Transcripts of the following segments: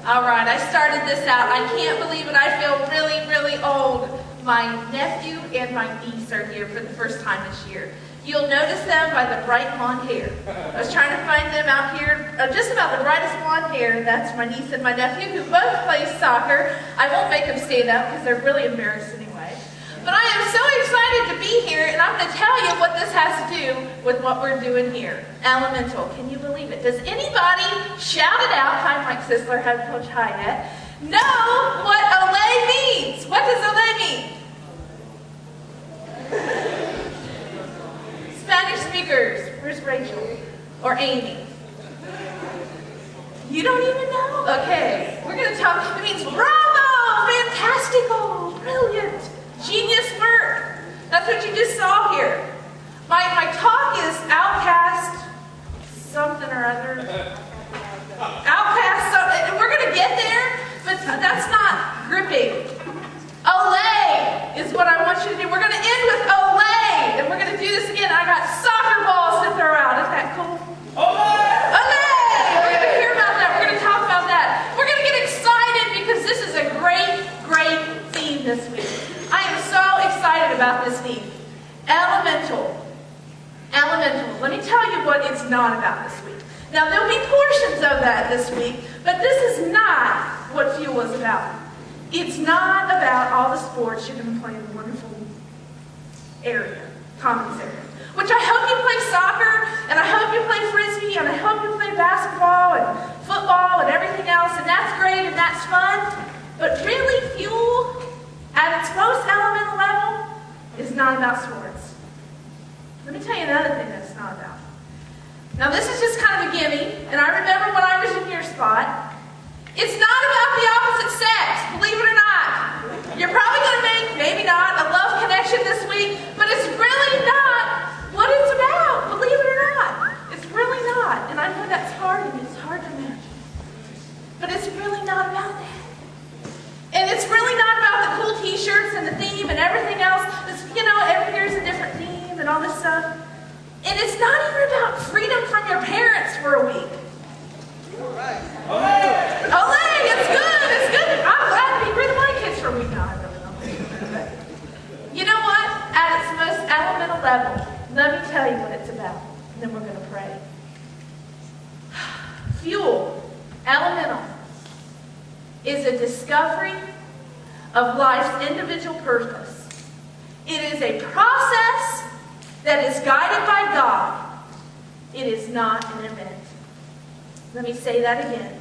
All right, I started this out. I can't believe it. I feel really, really old. My nephew and my niece are here for the first time this year. You'll notice them by the bright blonde hair. I was trying to find them out here, just about the brightest blonde hair. That's my niece and my nephew, who both play soccer. I won't make them stand up because they're really embarrassed anyway. But I am so excited to be here, and I'm going to tell you what this has to do with what we're doing here. Elemental. Can you believe it? Does anybody shout it out? Hi, Mike Sisler. Haven't told you hi yet. Know what Olay means? What does Olay mean? Spanish speakers. Where's Rachel? Or Amy? You don't even know? Okay. We're going to talk. It means bravo, fantastical, brilliant, genius work. That's what you just saw here. My talk is outcast something or other. Outcast something. And we're going to get there, but that's not gripping. Olay is what I want you to do. We're going to end with Olay, and we're going to do this again. I got soccer balls to throw out. Isn't that cool? Olay! Olay! We're going to hear about that. We're going to talk about that. We're going to get excited because this is a great, great theme this week. I am so excited about this theme. Elemental. Elemental. Let me tell you what it's not about this week. Now, there'll be portions of that this week, but this is not what Fuel is about. It's not about all the sports you're going to play in the wonderful area, Commons area. Which I hope you play soccer, and I hope you play frisbee, and I hope you play basketball and football and everything else, and that's great and that's fun. But really, Fuel, at its most elemental level, is not about sports. Let me tell you another thing that it's not about. Now, this is just kind of a gimme, and I remember when I was in your spot. It's not about the opposite sex, believe it or not. You're probably going to make, maybe not, a love connection this week, but it's really not what it's about, believe it or not. It's really not. And I know that's hard, and it's hard to imagine. But it's really not about that. And it's really not about the cool t-shirts and the theme and everything else. It's, every year's a different theme and all this stuff. And it's not even about freedom from your parents for a week. All right. Olay! It's good! It's good! I'm glad to be rid of my kids for a week. No, I really don't. You know what? At its most elemental level, let me tell you what it's about. And then we're going to pray. Fuel, elemental, is a discovery of life's individual purpose. It is a process that is guided by God. It is not an event. Let me say that again.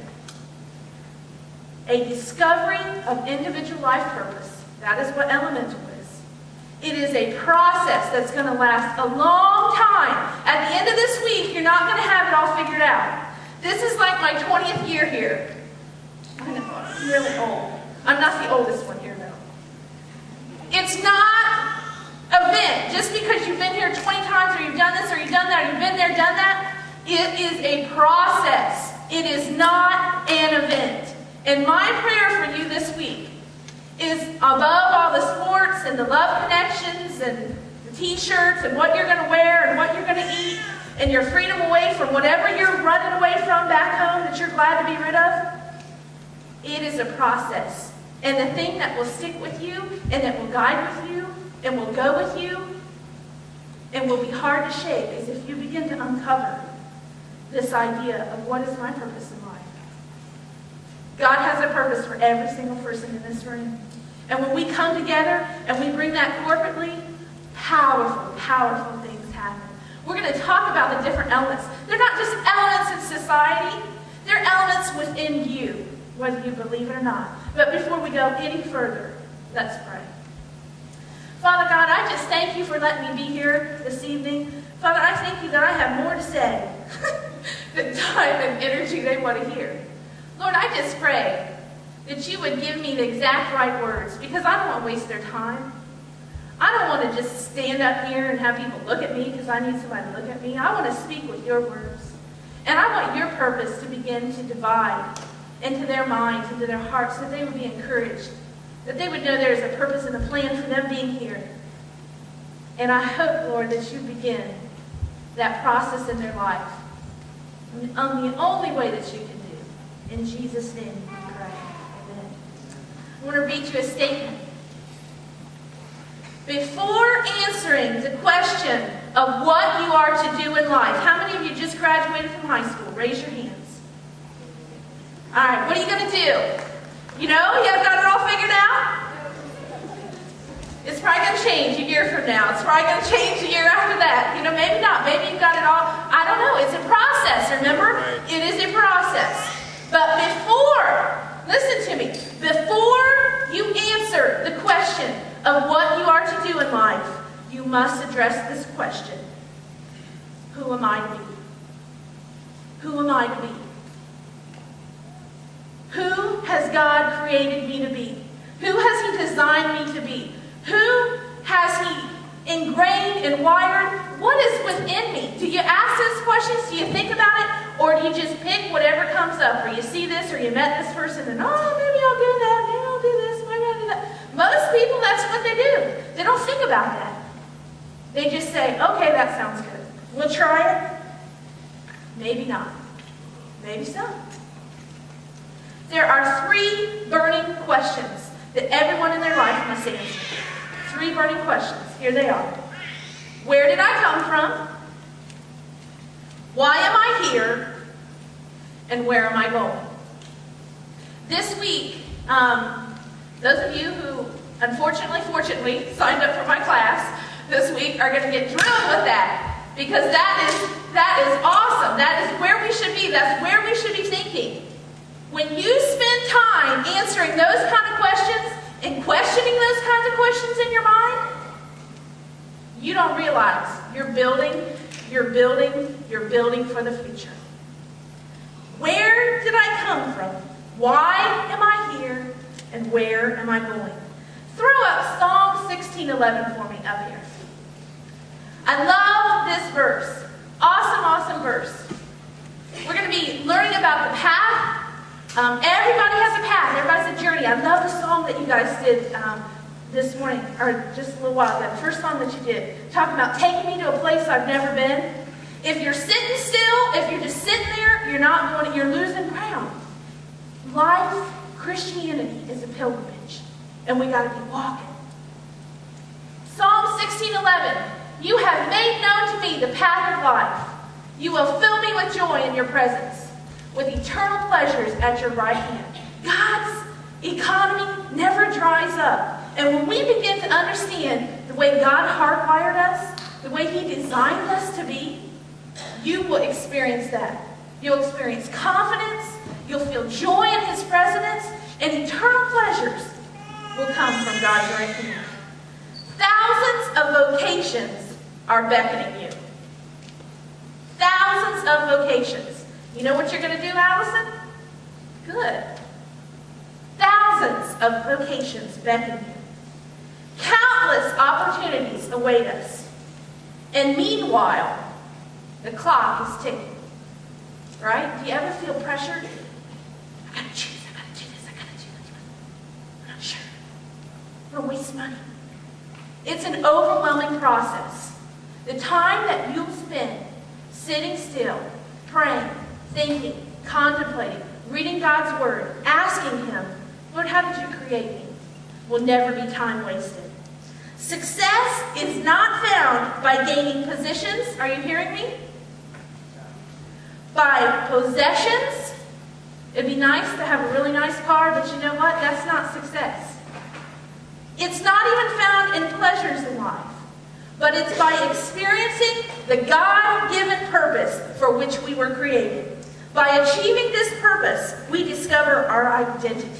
A discovery of individual life purpose. That is what elemental is. It is a process that's going to last a long time. At the end of this week, you're not going to have it all figured out. This is like my 20th year here. I know, I'm really old. I'm not the oldest one here, though. It's not an event. Just because you've been here 20 times, or you've done this, or you've done that, or you've been there, done that, it is a process. It is not an event. And my prayer for you this week is, above all the sports and the love connections and the t-shirts and what you're going to wear and what you're going to eat and your freedom away from whatever you're running away from back home that you're glad to be rid of, it is a process. And the thing that will stick with you and that will guide with you and will go with you and will be hard to shake is if you begin to uncover this idea of what is my purpose in life. God has a purpose for every single person in this room. And when we come together and we bring that corporately, powerful, powerful things happen. We're going to talk about the different elements. They're not just elements in society. They're elements within you, whether you believe it or not. But before we go any further, let's pray. Father God, I just thank you for letting me be here this evening. Father, I thank you that I have more to say than time and energy they want to hear. Lord, I just pray that you would give me the exact right words, because I don't want to waste their time. I don't want to just stand up here and have people look at me because I need somebody to look at me. I want to speak with your words. And I want your purpose to begin to divide into their minds, into their hearts, that they would be encouraged, that they would know there is a purpose and a plan for them being here. And I hope, Lord, that you begin that process in their life on the only way that you can do. In Jesus' name we pray. want to read you a statement. Before answering the question of what you are to do in life, how many of you just graduated from high school? Raise your hands. All right, what are you going to do? You know, you have got it all figured out? It's probably going to change a year from now. It's probably going to change a year after that. You know, maybe not. Maybe you've got it all. I don't know. It's a process, remember? It is a process. But before, listen to me, before you answer the question of what you are to do in life, you must address this question. Who am I to be? Who am I to be? Who has God created me to be? Who has He designed me to be? Who has He ingrained and wired? What is within me? Do you ask those questions? Do you think about it? Or do you just pick whatever comes up? Or you see this, or you met this person, and oh, maybe I'll do that, maybe I'll do this, maybe I'll do that. Most people, that's what they do. They don't think about that. They just say, okay, that sounds good. We'll try it. Maybe not. Maybe so. There are 3 burning questions that everyone in their life must answer. 3 burning questions. Here they are. Where did I come from? Why am I here? And where am I going? This week, those of you who, fortunately, signed up for my class this week are going to get drilled with that. Because that is awesome. That is where we should be. That's where we should be thinking. When you spend time answering those kind of questions and questioning those kinds of questions in your mind, you don't realize you're building for the future. Where did I come from? Why am I here? And where am I going? Throw up Psalm 16:11 for me up here. I love this verse. Awesome verse. We're going to be learning about the path. Everybody has a path. Everybody has a journey. I love the song that you guys did this morning, or just a little while ago. The first song that you did, talking about taking me to a place I've never been. If you're sitting still, if you're just sitting there, you're losing ground. Life, Christianity is a pilgrimage, and we got to be walking. Psalm 16:11. You have made known to me the path of life. You will fill me with joy in your presence, with eternal pleasures at your right hand. God's economy never dries up. And when we begin to understand the way God hardwired us, the way He designed us to be, you will experience that. You'll experience confidence, you'll feel joy in His presence, and eternal pleasures will come from God's right hand. Thousands of vocations are beckoning you. Thousands of vocations. You know what you're going to do, Allison? Good. Thousands of vocations beckon you. Countless opportunities await us. And meanwhile, the clock is ticking. Right? Do you ever feel pressured? I gotta choose, I gotta do this, I gotta do that. I'm not sure. I'm gonna waste money. It's an overwhelming process. The time that you'll spend sitting still, praying, thinking, contemplating, reading God's Word, asking Him, Lord, how did you create me? Will never be time wasted. Success is not found by gaining positions. Are you hearing me? By possessions. It'd be nice to have a really nice car, but you know what? That's not success. It's not even found in pleasures in life, but it's by experiencing the God-given purpose for which we were created. By achieving this purpose, we discover our identity.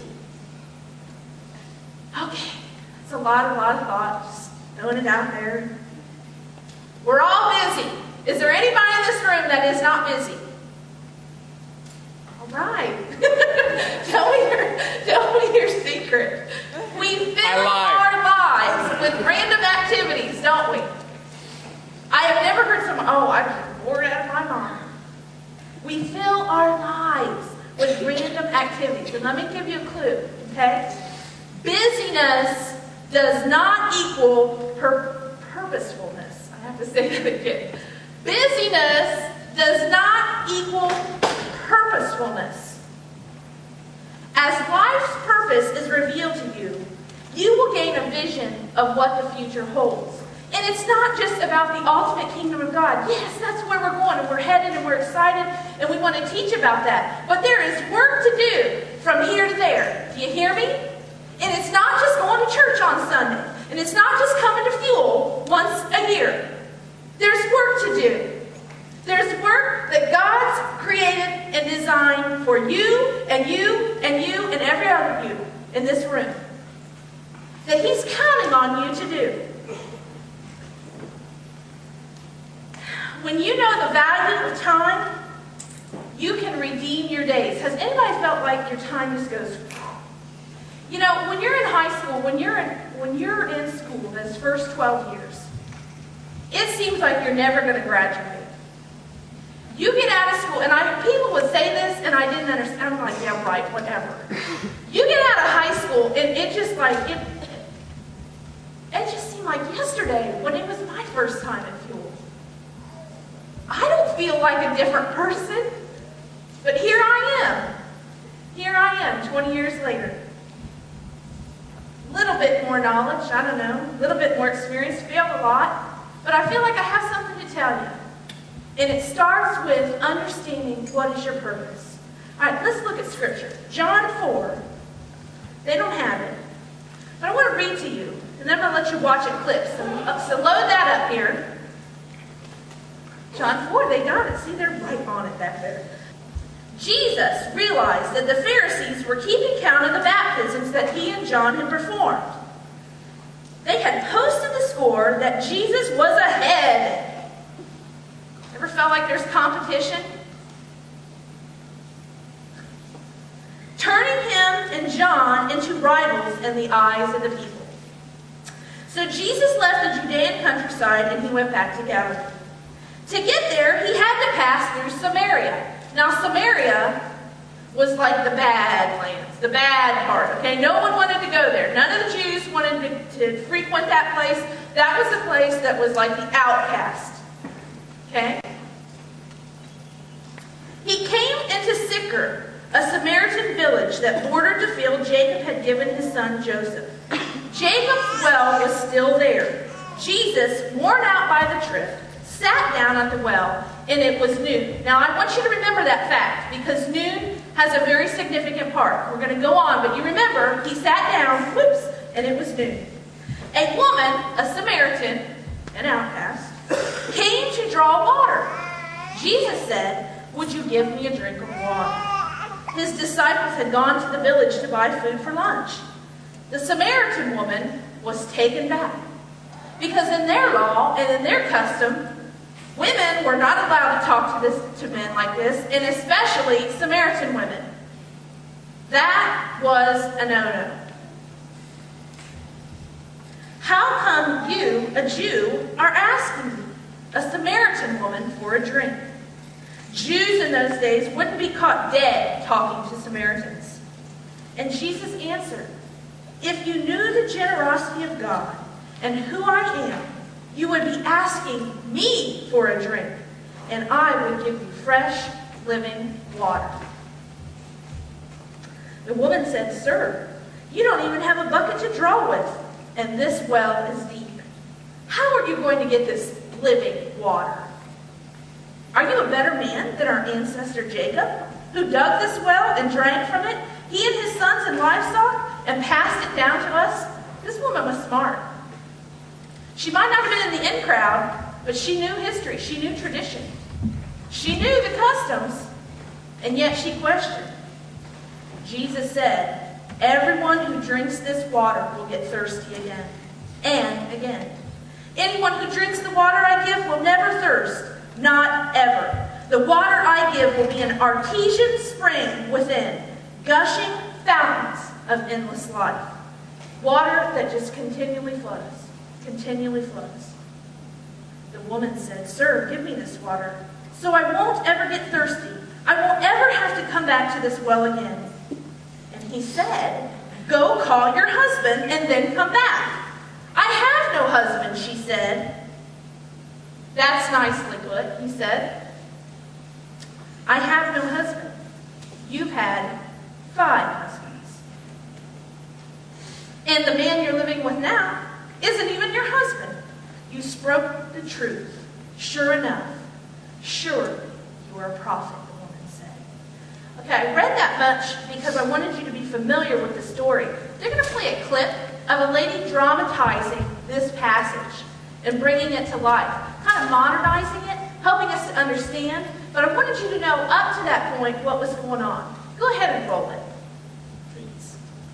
Okay, that's a lot of thought, just throwing it out there. We're all busy. Is there anybody in this room that is not busy? All right. Tell me your secret. We fill our lives with random activities, don't we? I have never heard someone, I'm bored out of my mind. We fill our lives with random activities. And let me give you a clue, okay? Busyness does not equal purposefulness. I have to say that again. Busyness does not equal purposefulness. As life's purpose is revealed to you, you will gain a vision of what the future holds. And it's not just about the ultimate kingdom of God. Yes, that's where we're going, and we're headed, and we're excited, and we want to teach about that. But there is work to do from here to there. Do you hear me? And it's not just going to church on Sunday. And it's not just coming to Fuel once a year. There's work to do. There's work that God's created and designed for you, and you, and you, and every other you in this room. That He's counting on you to do. When you know the value of time, you can redeem your days. Has anybody felt like your time just goes? You know, when you're in high school, when you're in school, those first 12 years, it seems like you're never going to graduate. You get out of school, and people would say this, and I didn't understand. I'm like, yeah, right, whatever. You get out of high school, and it just seemed like yesterday when it was my first time at Fuel. I don't feel like a different person, but here I am. Here I am, 20 years later. A little bit more knowledge, I don't know, a little bit more experience, failed a lot, but I feel like I have something to tell you. And it starts with understanding what is your purpose. All right, let's look at Scripture. John 4. They don't have it, but I want to read to you, and then I'm going to let you watch a clip. So load that up here. John 4, they got it. See, they're right on it back there. Jesus realized that the Pharisees were keeping count of the baptisms that he and John had performed. They had posted the score that Jesus was ahead. Ever felt like there's competition? Turning him and John into rivals in the eyes of the people. So Jesus left the Judean countryside and he went back to Galilee. To get there, he had to pass through Samaria. Now, Samaria was like the bad lands, the bad part, okay? No one wanted to go there. None of the Jews wanted to frequent that place. That was the place that was like the outcast, okay? He came into Sychar, a Samaritan village that bordered the field Jacob had given his son Joseph. Jacob's well was still there. Jesus, worn out by the trip, sat down at the well, and it was noon. Now, I want you to remember that fact, because noon has a very significant part. We're going to go on, but you remember, he sat down, whoops, and it was noon. A woman, a Samaritan, an outcast, came to draw water. Jesus said, "Would you give me a drink of water?" His disciples had gone to the village to buy food for lunch. The Samaritan woman was taken back, because in their law and in their custom, women were not allowed to talk to men like this, and especially Samaritan women. That was a no-no. How come you, a Jew, are asking me, a Samaritan woman, for a drink? Jews in those days wouldn't be caught dead talking to Samaritans. And Jesus answered, "If you knew the generosity of God and who I am, you would be asking me for a drink, and I would give you fresh, living water." The woman said, "Sir, you don't even have a bucket to draw with, and this well is deep. How are you going to get this living water? Are you a better man than our ancestor Jacob, who dug this well and drank from it, he and his sons and livestock, and passed it down to us?" This woman was smart. She might not have been in the in crowd, but she knew history. She knew tradition. She knew the customs, and yet she questioned. Jesus said, "Everyone who drinks this water will get thirsty again and again. Anyone who drinks the water I give will never thirst, not ever. The water I give will be an artesian spring within, gushing fountains of endless life." Water that just continually flows. Continually flows. The woman said, "Sir, give me this water, so I won't ever get thirsty. I won't ever have to come back to this well again." And he said, "Go call your husband and then come back." "I have no husband," she said. "That's nicely put," he said. "I have no husband. You've had 5 husbands. And the man you're living with now isn't even your husband. You spoke the truth. Sure enough, surely you are a prophet, the woman said. Okay, I read that much because I wanted you to be familiar with the story. They're going to play a clip of a lady dramatizing this passage and bringing it to life, kind of modernizing it, helping us to understand. But I wanted you to know up to that point what was going on. Go ahead and roll it, please.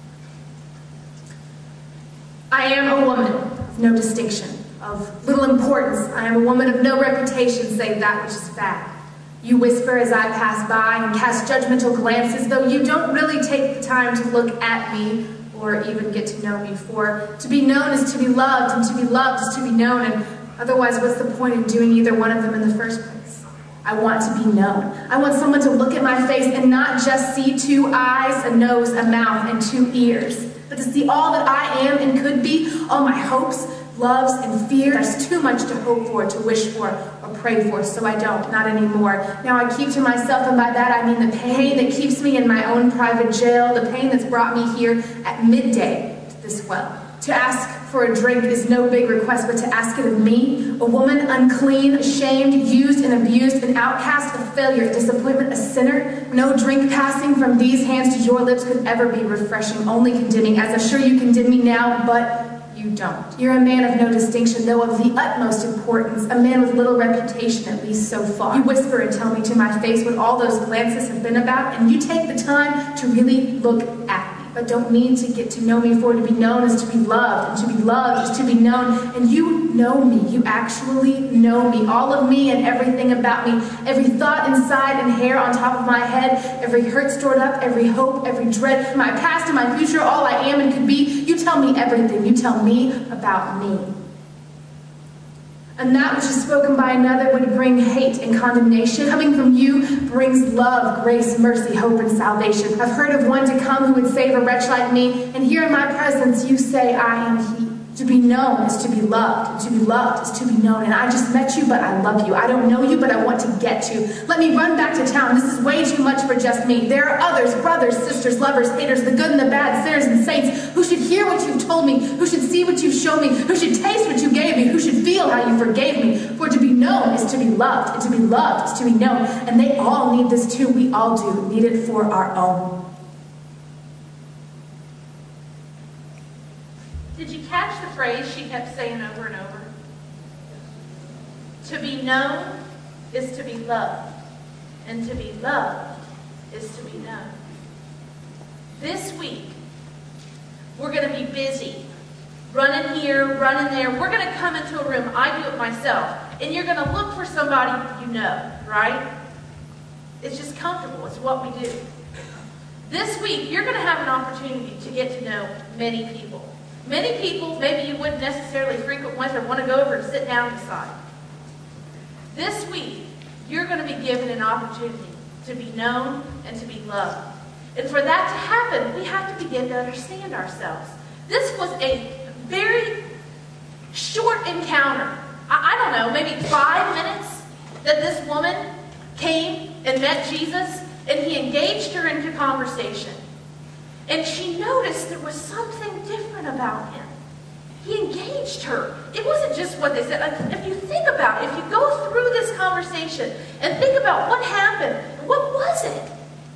I am a woman of no distinction, of little importance. I am a woman of no reputation save that which is fact. You whisper as I pass by and cast judgmental glances, though you don't really take the time to look at me or even get to know me. For to be known is to be loved, and to be loved is to be known, and otherwise what's the point in doing either one of them in the first place? I want to be known. I want someone to look at my face and not just see 2 eyes, a nose, a mouth, and 2 ears, but to see all that I am and could be, all my hopes, loves, and fears. There's too much to hope for, to wish for, or pray for, so I don't, not anymore. Now I keep to myself, and by that I mean the pain that keeps me in my own private jail, the pain that's brought me here at midday to this well. To ask for a drink is no big request, but to ask it of me, a woman unclean, ashamed, used and abused, an outcast, a failure, a disappointment, a sinner. No drink passing from these hands to your lips could ever be refreshing, only condemning, as I'm sure you condemn me now, but you don't. You're a man of no distinction, though of the utmost importance, a man with little reputation, at least so far. You whisper and tell me to my face what all those glances have been about, and you take the time to really look at me, but don't mean to get to know me, for to be known is to be loved, and to be loved is to be known, and you know me. You actually know me, all of me and everything about me, every thought inside and hair on top of my head, every hurt stored up, every hope, every dread, my past and my future, all I am and could be. You tell me everything. You tell me about me. And that which is spoken by another would bring hate and condemnation. Coming from you brings love, grace, mercy, hope, and salvation. I've heard of one to come who would save a wretch like me, and here in my presence you say, I am he. To be known is to be loved, and to be loved is to be known. And I just met you, but I love you. I don't know you, but I want to get you. Let me run back to town. This is way too much for just me. There are others, brothers, sisters, lovers, haters, the good and the bad, sinners and saints, who should hear what you've told me, who should see what you've shown me, who should taste what you gave me, who should feel how you forgave me. For to be known is to be loved, and to be loved is to be known. And they all need this too. We all do need it for our own. Did you catch the phrase she kept saying over and over? To be known is to be loved, and to be loved is to be known. This week, we're going to be busy, running here, running there. We're going to come into a room, I do it myself, and you're going to look for somebody you know, right? It's just comfortable. It's what we do. This week, you're going to have an opportunity to get to know many people. Many people maybe you wouldn't necessarily frequent with or want to go over and sit down beside. This week, you're going to be given an opportunity to be known and to be loved. And for that to happen, we have to begin to understand ourselves. This was a very short encounter. I don't know, maybe 5 minutes that this woman came and met Jesus, and he engaged her into conversation. And she noticed there was something different about him. He engaged her. It wasn't just what they said. If you think about it, if you go through this conversation and think about what happened, what was it?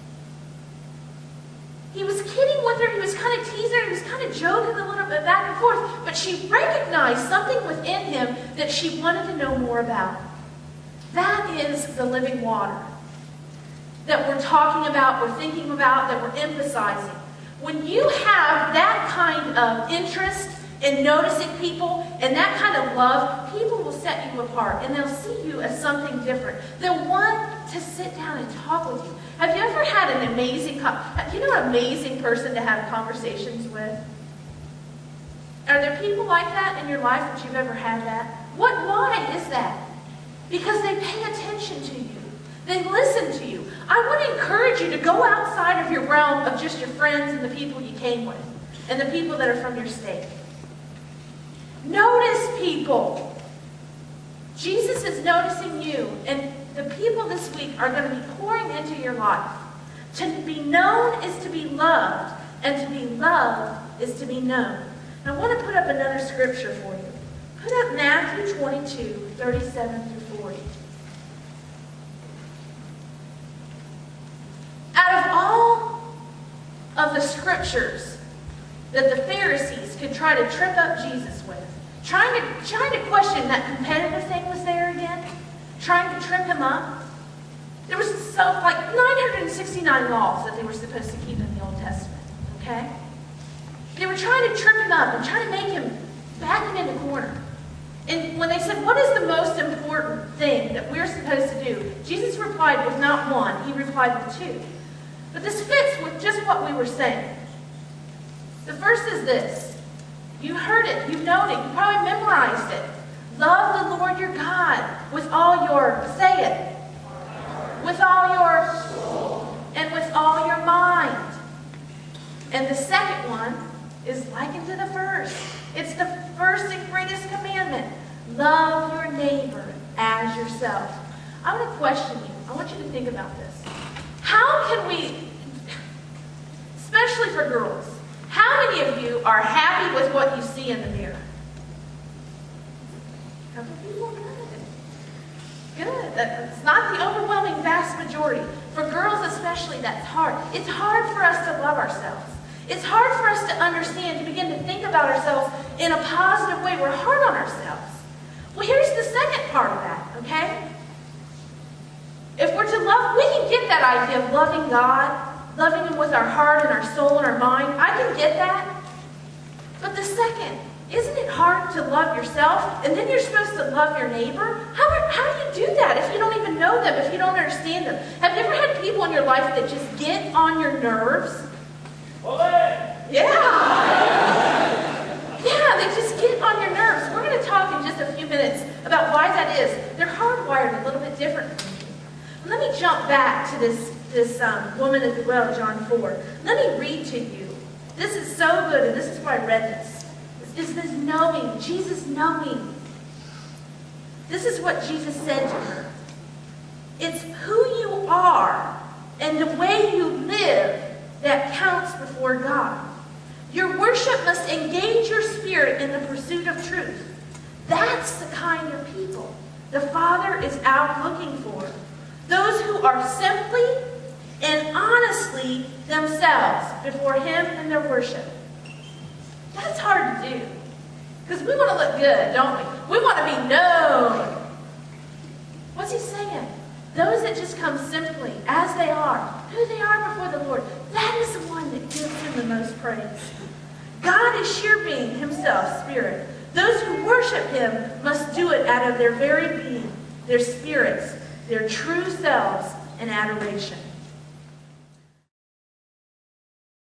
He was kidding with her. He was kind of teasing her. He was kind of joking a little bit back and forth. But she recognized something within him that she wanted to know more about. That is the living water that we're talking about, we're thinking about, that we're emphasizing. When you have that kind of interest in noticing people and that kind of love, people will set you apart and they'll see you as something different. They'll want to sit down and talk with you. Have you ever had an amazing, do you know an amazing person to have conversations with? Are there people like that in your life that you've ever had that? Why is that? Because they pay attention to you. They listen to you. I want to encourage you to go outside of your realm of just your friends and the people you came with and the people that are from your state. Notice people. Jesus is noticing you, and the people this week are going to be pouring into your life. To be known is to be loved, and to be loved is to be known. I want to put up another scripture for you. Put up Matthew 22, 37 through 40. Out of all of the scriptures that the Pharisees could try to trip up Jesus with, trying to question that competitive thing was there again, trying to trip him up, there was like 969 laws that they were supposed to keep in the Old Testament, okay? They were trying to trip him up and trying to make him, back him in the corner. And when they said, what is the most important thing that we're supposed to do? Jesus replied with not one, he replied with two. But this fits with just what we were saying. The first is this. You heard it, you've known it, you probably memorized it. Love the Lord your God with all your, say it, with all your soul and with all your mind. And the second one is likened to the first. It's the first and greatest commandment. Love your neighbor as yourself. I want to question you. I want you to think about this. How can we, especially for girls, how many of you are happy with what you see in the mirror? A couple people? Good. Good. It's not the overwhelming vast majority. For girls especially, that's hard. It's hard for us to love ourselves. It's hard for us to understand, to begin to think about ourselves in a positive way. We're hard on ourselves. Well, here's the second part of that, okay? If we're to love, we can get that idea of loving God, loving Him with our heart and our soul and our mind. I can get that. But the second, isn't it hard to love yourself? And then you're supposed to love your neighbor? How do you do that if you don't even know them, if you don't understand them? Have you ever had people in your life that just get on your nerves? Yeah, they just get on your nerves. We're going to talk in just a few minutes about why that is. They're hardwired a little bit different than you. Let me jump back to this woman at the well, John 4. Let me read to you. This is so good, and this is why I read this. It's this knowing, Jesus knowing. This is what Jesus said to her. It's who you are and the way you live that counts before God. Your worship must engage your spirit in the pursuit of truth. That's the kind of people the Father is out looking for. Those who are simply and honestly themselves before Him in their worship. That's hard to do. Because we want to look good, don't we? We want to be known. What's He saying? Those that just come simply, as they are, who they are before the Lord, that is the one that gives Him the most praise. God is sure being Himself, Spirit. Those who worship Him must do it out of their very being, their spirits, their true selves, and adoration.